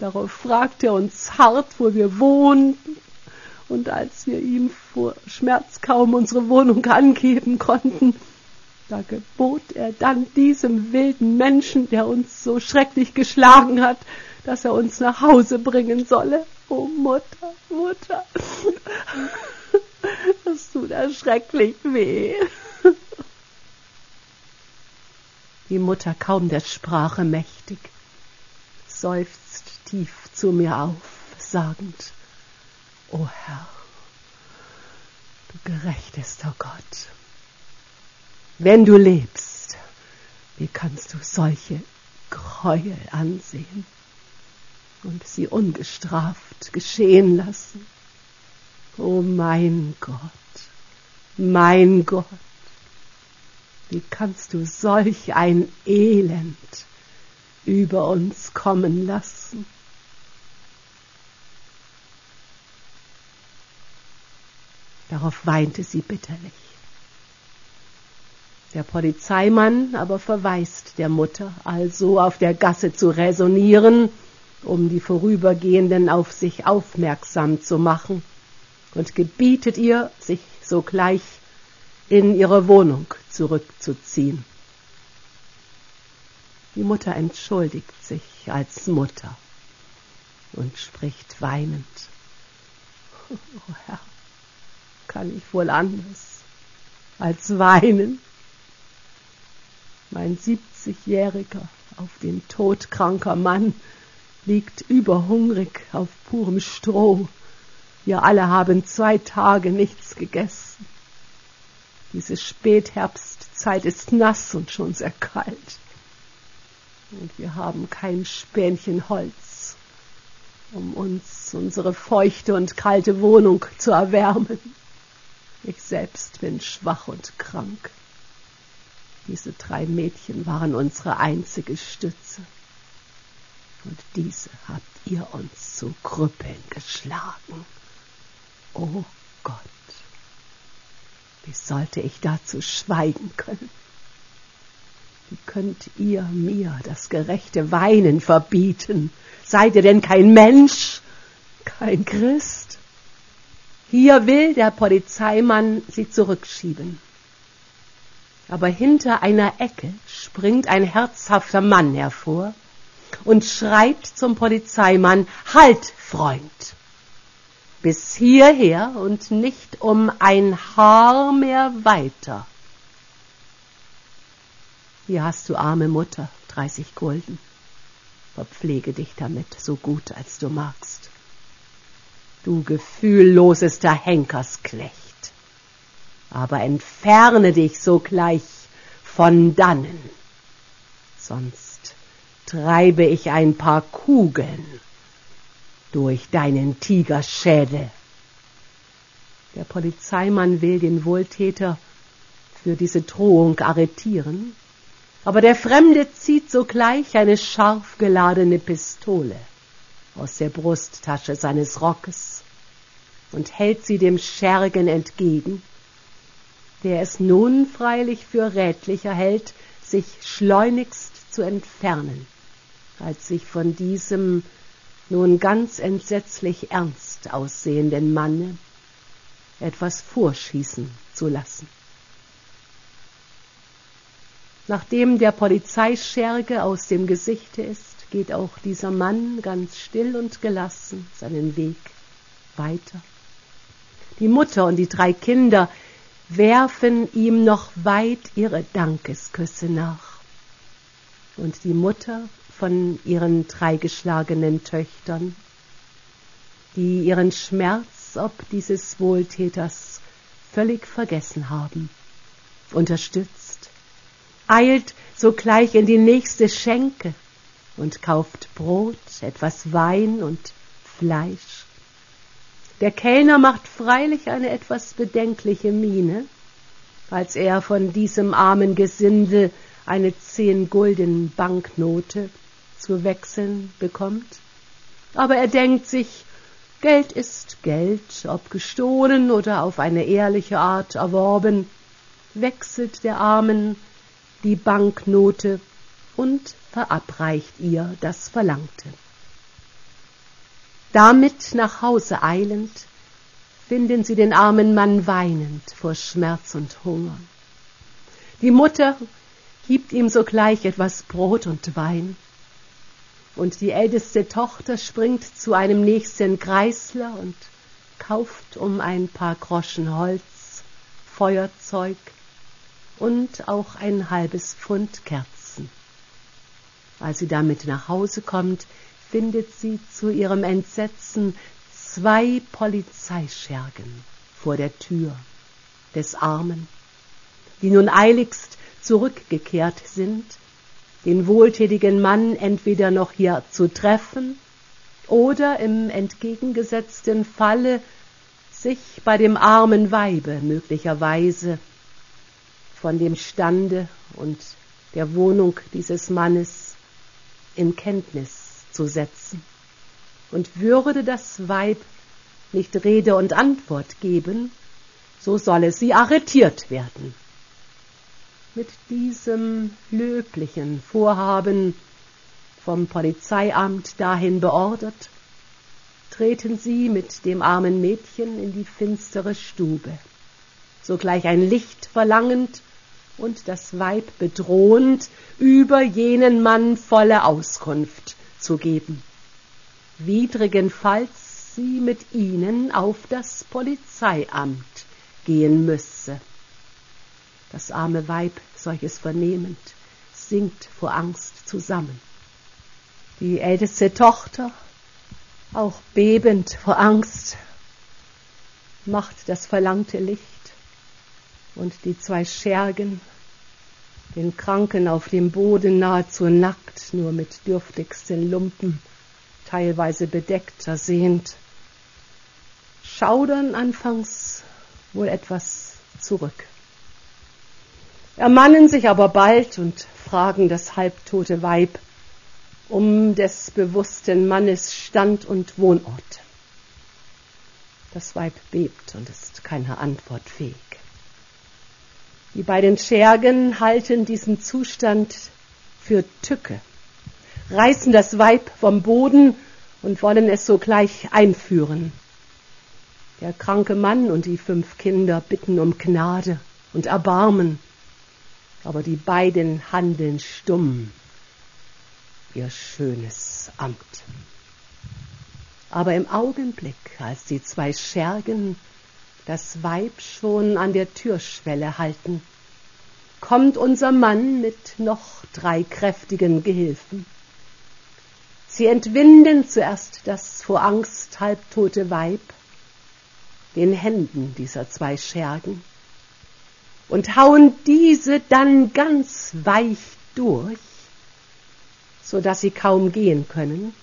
Darauf fragte er uns hart, wo wir wohnten, und als wir ihm vor Schmerz kaum unsere Wohnung angeben konnten, da gebot er dann diesem wilden Menschen, der uns so schrecklich geschlagen hat, dass er uns nach Hause bringen solle. Oh Mutter, Mutter, das tut erschrecklich weh. Die Mutter, kaum der Sprache mächtig, seufzt tief zu mir auf, sagend: O Herr, du gerechtester Gott, wenn du lebst, wie kannst du solche Gräuel ansehen und sie ungestraft geschehen lassen? O mein Gott, wie kannst du solch ein Elend über uns kommen lassen? Darauf weinte sie bitterlich. Der Polizeimann aber verweist der Mutter, also auf der Gasse zu räsonieren, um die Vorübergehenden auf sich aufmerksam zu machen, und gebietet ihr, sich sogleich in ihre Wohnung zurückzuziehen. Die Mutter entschuldigt sich als Mutter und spricht weinend: O Herr, kann ich wohl anders als weinen? Mein 70-jähriger, auf den Tod kranker Mann liegt überhungrig auf purem Stroh. Wir alle haben 2 Tage nichts gegessen. Diese Spätherbstzeit ist nass und schon sehr kalt. Und wir haben kein Spänchen Holz, um uns unsere feuchte und kalte Wohnung zu erwärmen. Ich selbst bin schwach und krank. Diese 3 Mädchen waren unsere einzige Stütze. Und diese habt ihr uns zu Krüppeln geschlagen. O Gott, wie sollte ich dazu schweigen können? Wie könnt ihr mir das gerechte Weinen verbieten? Seid ihr denn kein Mensch, kein Christ? Hier will der Polizeimann sie zurückschieben. Aber hinter einer Ecke springt ein herzhafter Mann hervor und schreit zum Polizeimann: Halt, Freund! Bis hierher und nicht um ein Haar mehr weiter. Hier hast du, arme Mutter, 30 Gulden. Verpflege dich damit, so gut als du magst. Du gefühllosester Henkersknecht. Aber entferne dich sogleich von dannen, sonst treibe ich ein paar Kugeln durch deinen Tigerschädel. Der Polizeimann will den Wohltäter für diese Drohung arretieren, aber der Fremde zieht sogleich eine scharf geladene Pistole aus der Brusttasche seines Rockes und hält sie dem Schergen entgegen, der es nun freilich für rätlicher hält, sich schleunigst zu entfernen, als sich von diesem nun ganz entsetzlich ernst aussehenden Manne etwas vorschießen zu lassen. Nachdem der Polizeischerge aus dem Gesichte ist, geht auch dieser Mann ganz still und gelassen seinen Weg weiter. Die Mutter und die 3 Kinder werfen ihm noch weit ihre Dankesküsse nach. Und die Mutter von ihren 3 geschlagenen Töchtern, die ihren Schmerz ob dieses Wohltäters völlig vergessen haben, unterstützt, eilt sogleich in die nächste Schenke und kauft Brot, etwas Wein und Fleisch. Der Kellner macht freilich eine etwas bedenkliche Miene, als er von diesem armen Gesindel eine 10-Gulden-Banknote zu wechseln bekommt. Aber er denkt sich, Geld ist Geld, ob gestohlen oder auf eine ehrliche Art erworben, wechselt der Armen die Banknote und verabreicht ihr das Verlangte. Damit nach Hause eilend, finden sie den armen Mann weinend vor Schmerz und Hunger. Die Mutter gibt ihm sogleich etwas Brot und Wein, und die älteste Tochter springt zu einem nächsten Greisler und kauft um ein paar Groschen Holz, Feuerzeug und auch ein halbes Pfund Kerzen. Als sie damit nach Hause kommt, findet sie zu ihrem Entsetzen 2 Polizeischergen vor der Tür des Armen, die nun eiligst zurückgekehrt sind, den wohltätigen Mann entweder noch hier zu treffen oder im entgegengesetzten Falle sich bei dem armen Weibe möglicherweise von dem Stande und der Wohnung dieses Mannes in Kenntnis zu setzen. Und würde das Weib nicht Rede und Antwort geben, so solle sie arretiert werden. Mit diesem löblichen Vorhaben, vom Polizeiamt dahin beordert, treten sie mit dem armen Mädchen in die finstere Stube, sogleich ein Licht verlangend und das Weib bedrohend, über jenen Mann volle Auskunft zu geben, widrigenfalls sie mit ihnen auf das Polizeiamt gehen müsse. Das arme Weib, solches vernehmend, sinkt vor Angst zusammen. Die älteste Tochter, auch bebend vor Angst, macht das verlangte Licht, und die 2 Schergen, den Kranken auf dem Boden nahezu nackt, nur mit dürftigsten Lumpen, teilweise bedeckt, ersehnt, schaudern anfangs wohl etwas zurück, ermannen sich aber bald und fragen das halbtote Weib um des bewussten Mannes Stand und Wohnort. Das Weib bebt und ist keiner Antwort fähig. Die beiden Schergen halten diesen Zustand für Tücke, reißen das Weib vom Boden und wollen es sogleich einführen. Der kranke Mann und die 5 Kinder bitten um Gnade und Erbarmen, aber die beiden handeln stumm ihr schönes Amt. Aber im Augenblick, als die 2 Schergen das Weib schon an der Türschwelle halten, kommt unser Mann mit noch 3 kräftigen Gehilfen. Sie entwinden zuerst das vor Angst halbtote Weib den Händen dieser 2 Schergen und hauen diese dann ganz weich durch, so dass sie kaum gehen können,